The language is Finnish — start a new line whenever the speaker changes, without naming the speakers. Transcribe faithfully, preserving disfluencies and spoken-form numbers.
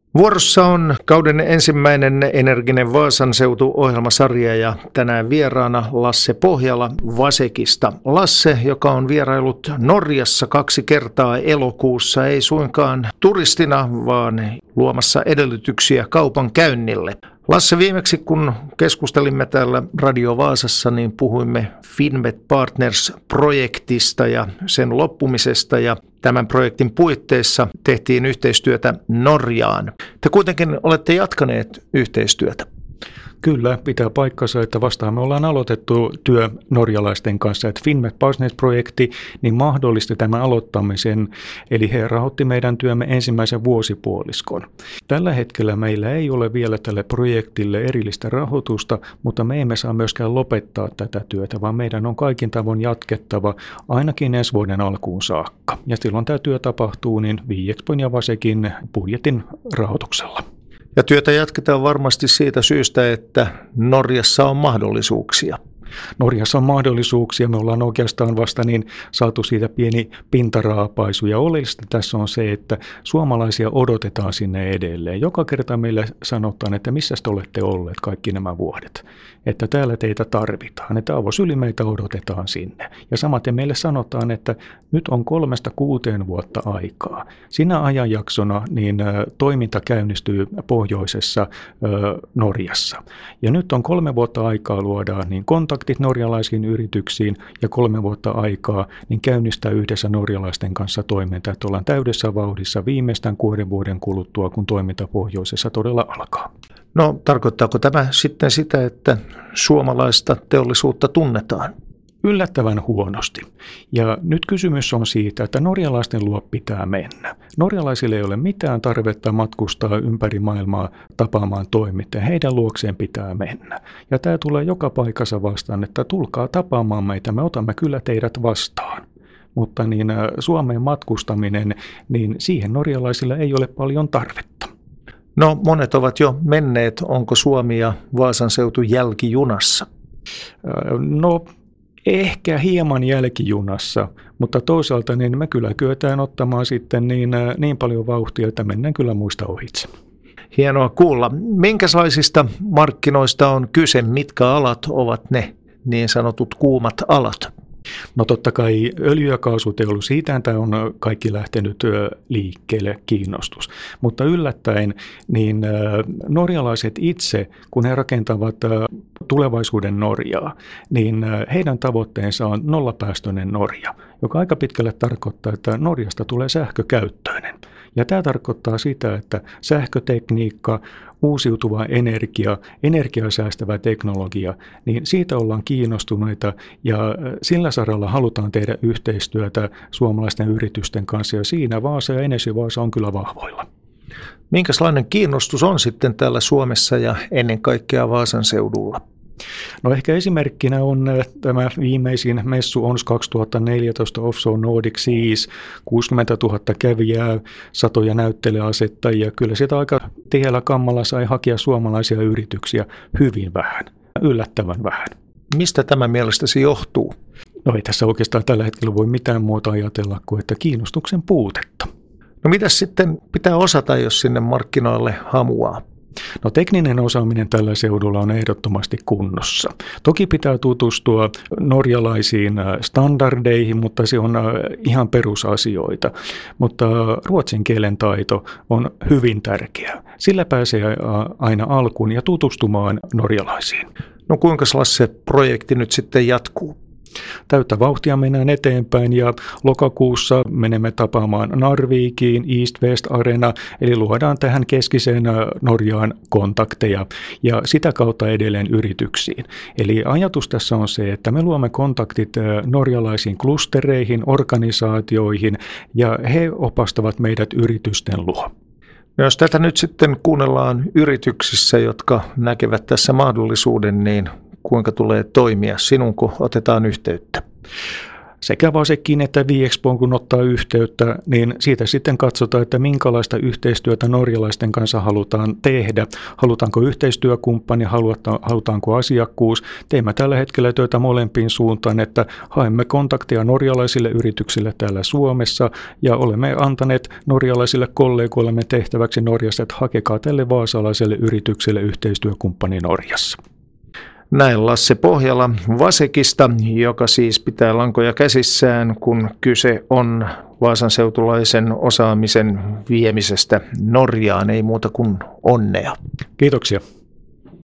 Vuorossa on kauden ensimmäinen Energinen Vaasan seutu-ohjelmasarja ja tänään vieraana Lasse Pohjala Vasekista. Lasse, joka on vierailut Norjassa kaksi kertaa elokuussa, ei suinkaan turistina, vaan luomassa edellytyksiä kaupan käynnille. Lasse, viimeksi kun keskustelimme täällä Radio Vaasassa, niin puhuimme Finmet Partners-projektista ja sen loppumisesta, ja tämän projektin puitteissa tehtiin yhteistyötä Norjaan. Te kuitenkin olette jatkaneet yhteistyötä.
Kyllä, pitää paikkansa, että vastaan me ollaan aloitettu työ norjalaisten kanssa, että Finmet Partners-projekti niin mahdollisti tämän aloittamisen, eli he rahoitti meidän työmme ensimmäisen vuosipuoliskon. Tällä hetkellä meillä ei ole vielä tälle projektille erillistä rahoitusta, mutta me emme saa myöskään lopettaa tätä työtä, vaan meidän on kaikin tavoin jatkettava ainakin ensi vuoden alkuun saakka. Ja silloin tämä työ tapahtuu niin Viexpon ja Vasekin budjetin rahoituksella.
Ja työtä jatketaan varmasti siitä syystä, että Norjassa on mahdollisuuksia.
Norjassa on mahdollisuuksia. Me ollaan oikeastaan vasta niin saatu siitä pieni pintaraapaisu. Ja oleellista tässä on se, että suomalaisia odotetaan sinne edelleen. Joka kerta meille sanotaan, että missä te olette olleet kaikki nämä vuodet. Että täällä teitä tarvitaan. Että avosyli meitä odotetaan sinne. Ja samaten meille sanotaan, että nyt on kolmesta kuuteen vuotta aikaa. Sinä ajanjaksona niin toiminta käynnistyy pohjoisessa Norjassa. Ja nyt on kolme vuotta aikaa luoda niin kontaktit norjalaisiin yrityksiin ja kolme vuotta aikaa niin käynnistää yhdessä norjalaisten kanssa toimintaa, että ollaan täydessä vauhdissa viimeistään kuuden vuoden kuluttua, kun toiminta pohjoisessa todella alkaa.
No, tarkoittaako tämä sitten sitä, että suomalaista teollisuutta tunnetaan?
Yllättävän huonosti. Ja nyt kysymys on siitä, että norjalaisten luo pitää mennä. Norjalaisille ei ole mitään tarvetta matkustaa ympäri maailmaa tapaamaan toimittajia. Heidän luokseen pitää mennä. Ja tämä tulee joka paikassa vastaan, että tulkaa tapaamaan meitä, me otamme kyllä teidät vastaan. Mutta niin Suomeen matkustaminen, niin siihen norjalaisilla ei ole paljon tarvetta.
No, monet ovat jo menneet. Onko Suomi ja Vaasan seutu jälkijunassa?
No, ehkä hieman jälkijunassa, mutta toisaalta niin me kyllä kyetään ottamaan sitten niin, niin paljon vauhtia, että mennään kyllä muista ohitse.
Hienoa kuulla. Minkälaisista markkinoista on kyse? Mitkä alat ovat ne niin sanotut kuumat alat?
No totta kai öljy- ja kaasuteollisuus, siitähän tämä on kaikki lähtenyt liikkeelle kiinnostus. Mutta yllättäen niin norjalaiset itse, kun he rakentavat tulevaisuuden Norjaa, niin heidän tavoitteensa on nollapäästöinen Norja, joka aika pitkälle tarkoittaa, että Norjasta tulee sähkökäyttöinen. Ja tämä tarkoittaa sitä, että sähkötekniikka, uusiutuva energia, energiaa säästävä teknologia, niin siitä ollaan kiinnostuneita ja sillä saralla halutaan tehdä yhteistyötä suomalaisten yritysten kanssa ja siinä Vaasa ja Energy Vaasa on kyllä vahvoilla.
Minkälainen kiinnostus on sitten täällä Suomessa ja ennen kaikkea Vaasan seudulla?
No ehkä esimerkkinä on tämä viimeisin messu O N S kaksituhattaneljätoista Offshore Nordic Seas, kuusikymmentätuhatta kävijää, satoja näyttelijäasettajia. Kyllä sieltä aika tiheällä kammalla sai hakea suomalaisia yrityksiä hyvin vähän, yllättävän vähän.
Mistä tämä mielestäsi johtuu?
No ei tässä oikeastaan tällä hetkellä voi mitään muuta ajatella kuin että kiinnostuksen puutetta.
No mitäs sitten pitää osata, jos sinne markkinoille hamuaa?
No tekninen osaaminen tällä seudulla on ehdottomasti kunnossa. Toki pitää tutustua norjalaisiin standardeihin, mutta se on ihan perusasioita. Mutta ruotsin kielen taito on hyvin tärkeä. Sillä pääsee aina alkuun ja tutustumaan norjalaisiin.
No kuinka Lasse projekti nyt sitten jatkuu?
Täyttä vauhtia mennään eteenpäin ja lokakuussa menemme tapaamaan Narvikiin, East West Arena, eli luodaan tähän keskiseen Norjaan kontakteja ja sitä kautta edelleen yrityksiin. Eli ajatus tässä on se, että me luomme kontaktit norjalaisiin klustereihin, organisaatioihin ja he opastavat meidät yritysten luo.
Jos tätä nyt sitten kuunnellaan yrityksissä, jotka näkevät tässä mahdollisuuden, niin kuinka tulee toimia? Sinunko otetaan yhteyttä?
sekä Vasekin että Viexpoon kun ottaa yhteyttä, niin siitä sitten katsotaan, että minkälaista yhteistyötä norjalaisten kanssa halutaan tehdä. Halutaanko yhteistyökumppani, halutaanko asiakkuus. Teemme tällä hetkellä töitä molempiin suuntaan, että haemme kontakteja norjalaisille yrityksille täällä Suomessa ja olemme antaneet norjalaisille kollegoillemme tehtäväksi Norjassa, että hakekaa tälle vaasalaiselle yritykselle yhteistyökumppani Norjassa.
Näin Lasse Pohjala Vasekista, joka siis pitää lankoja käsissään, kun kyse on vaasan seutulaisen osaamisen viemisestä Norjaan. Ei muuta kuin onnea.
Kiitoksia.